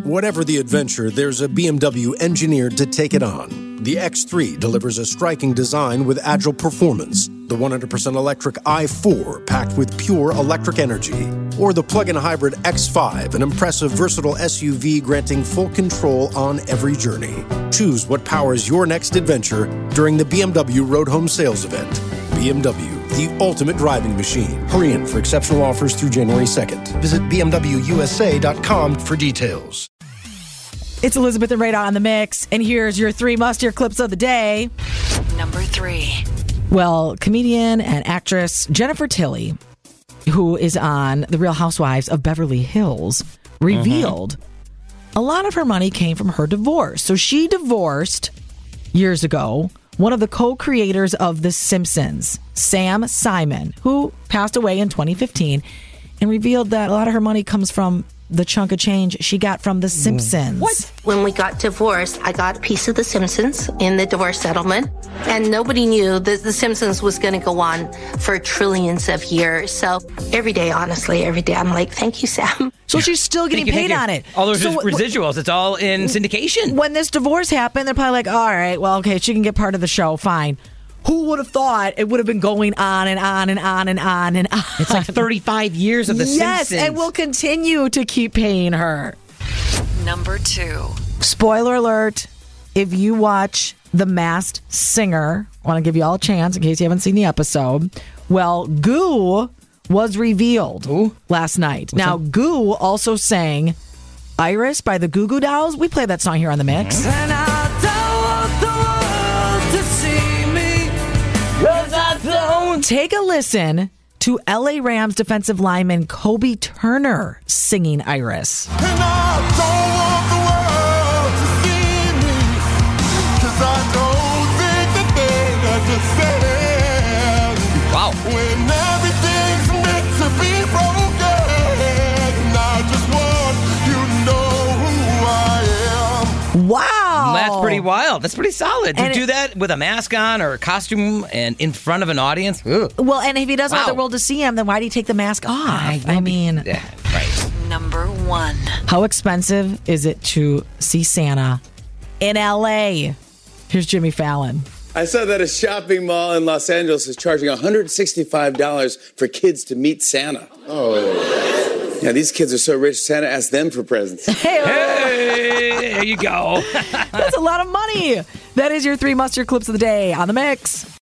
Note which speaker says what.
Speaker 1: Whatever the adventure, there's a BMW engineered to take it on. The X3 delivers a striking design with agile performance. The 100% electric i4 packed with pure electric energy. Or the plug-in hybrid X5, an impressive, versatile SUV granting full control on every journey. Choose what powers your next adventure during the BMW Road Home Sales Event. BMW, the ultimate driving machine. Hurry in for exceptional offers through January 2nd. Visit BMWUSA.com for details.
Speaker 2: It's Elizabeth and Radar on the mix, and here's your 3 must-hear clips of the day.
Speaker 3: Number 3.
Speaker 2: Well, comedian and actress Jennifer Tilly, who is on The Real Housewives of Beverly Hills, revealed a lot of her money came from her divorce. So she divorced years ago one of the co-creators of The Simpsons, Sam Simon, who passed away in 2015, and revealed that a lot of her money comes from the chunk of change she got from The Simpsons.
Speaker 4: What? When we got divorced, I got a piece of The Simpsons in the divorce settlement, and nobody knew that The Simpsons was going to go on for trillions of years. So every day, honestly, I'm like, thank you, Sam.
Speaker 2: So she's still getting paid on it.
Speaker 5: All those residuals, it's all in syndication.
Speaker 2: When this divorce happened, they're probably like, all right, well, okay, she can get part of the show, fine. Who would have thought it would have been going on and on and on and on and on?
Speaker 5: It's like 35 years of The Simpsons.
Speaker 2: Yes, and we'll continue to keep paying her.
Speaker 3: Number 2.
Speaker 2: Spoiler alert, if you watch The Masked Singer, I want to give you all a chance in case you haven't seen the episode. Well, Goo was revealed last night. Now, Goo also sang Iris by the Goo Goo Dolls. We played that song here on The Mix.
Speaker 6: And I don't want the world to see me, 'cause I don't.
Speaker 2: Take a listen to LA Rams defensive lineman Kobe Turner singing Iris.
Speaker 6: And I don't want the world to see me, 'cause I don't think that they understand.
Speaker 5: Wow.
Speaker 6: When everything's meant to be broken, and I just want you to know who I am.
Speaker 2: Wow.
Speaker 5: That's pretty wild. That's pretty solid. To
Speaker 2: And
Speaker 5: do that with a mask on or a costume and in front of an audience. Ugh.
Speaker 2: Well, and if he doesn't want the
Speaker 5: Wow.
Speaker 2: world to see him, then why did he take the mask off? I mean,
Speaker 5: Yeah, right.
Speaker 3: Number 1.
Speaker 2: how expensive is it to see Santa in LA? Here's Jimmy Fallon.
Speaker 7: I saw that a shopping mall in Los Angeles is charging $165 for kids to meet Santa. Oh. Yeah, these kids are so rich, Santa asked them for presents.
Speaker 5: Hey, there you go.
Speaker 2: That's a lot of money. That is your 3 must-hear clips of the day on The Mix.